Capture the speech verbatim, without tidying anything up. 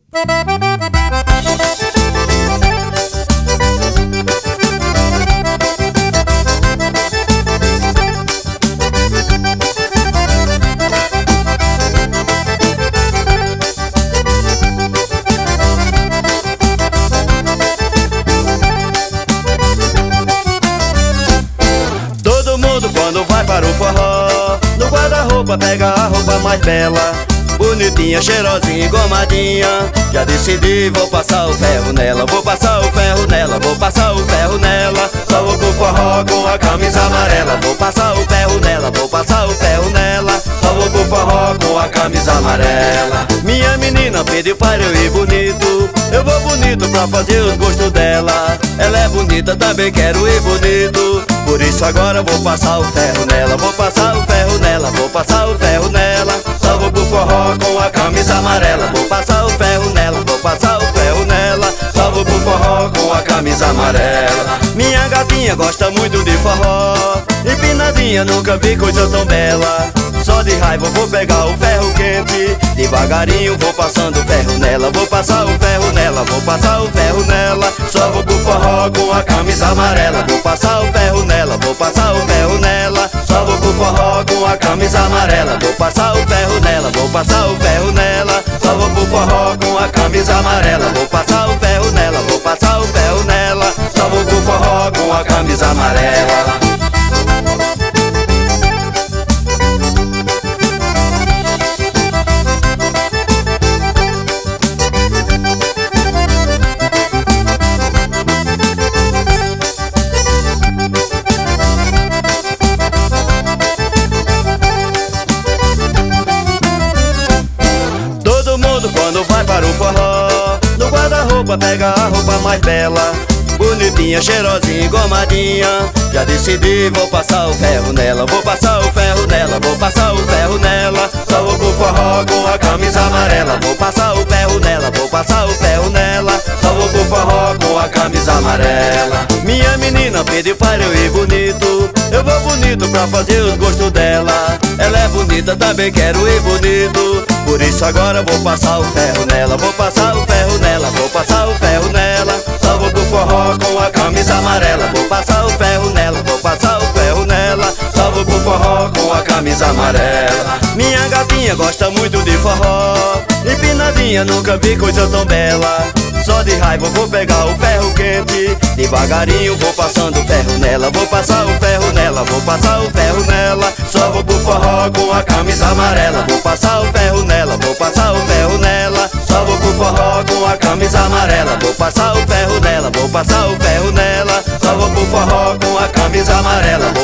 Todo mundo quando vai para o forró, no guarda-roupa pega a roupa mais bela, bonitinha, cheirosinha, engomadinha. Já decidi, vou passar o ferro nela, vou passar o ferro nela, vou passar o ferro nela. Só vou pro forró com a camisa amarela, vou passar o ferro nela, vou passar o ferro nela. Só vou pro forró com a camisa amarela. Minha menina pediu para eu ir bonito, eu vou bonito pra fazer os gostos dela. Ela é bonita, também quero ir bonito, por isso agora vou passar o ferro nela, vou passar o ferro nela, vou passar o ferro nela. Só vou pro forró com a camisa amarela, vou passar o ferro nela, vou passar o ferro nela. Só vou pro forró com a camisa amarela. Minha gatinha gosta muito de forró, empinadinha, nunca vi coisa tão bela. Só de raiva vou pegar o ferro quente, devagarinho vou passando o ferro nela, vou passar o ferro nela, vou passar o ferro nela. Só vou pro forró com a camisa amarela, vou passar o ferro nela, vou passar o ferro nela. Só vou pro forró com a camisa amarela, vou passar o ferro nela, vou passar o ferro nela. Só vou pro forró com a camisa amarela, vou passar o ferro nela, vou passar o ferro nela. Só vou pro forró com a camisa amarela. Quando vai para o forró, no guarda-roupa pega a roupa mais bela, bonitinha, cheirosinha, engomadinha. Já decidi, vou passar o ferro nela, vou passar o ferro nela, vou passar o ferro nela. Só vou pro forró com a camisa amarela, vou passar o ferro nela, vou passar o ferro nela. Só vou pro forró com a camisa amarela. Minha menina pediu para eu ir bonito, eu vou bonito pra fazer os gostos dela. Ela é bonita, também quero ir bonito, por isso agora vou passar o ferro nela, vou passar o ferro nela, vou passar o ferro nela. Só vou pro forró com a camisa amarela, vou passar o ferro nela, vou passar o ferro nela. Só vou pro forró com a camisa amarela. Minha gatinha gosta muito de forró, empinadinha, nunca vi coisa tão bela. Só de raiva vou pegar o ferro quente, devagarinho vou passando o ferro nela, vou passar o ferro nela, vou passar o ferro nela. Só vou pro forró com a camisa amarela, vou passar o ferro nela, vou passar o ferro nela. Só vou pro forró com a camisa amarela, vou passar o ferro nela, vou passar o ferro nela. Só vou pro forró com a camisa amarela,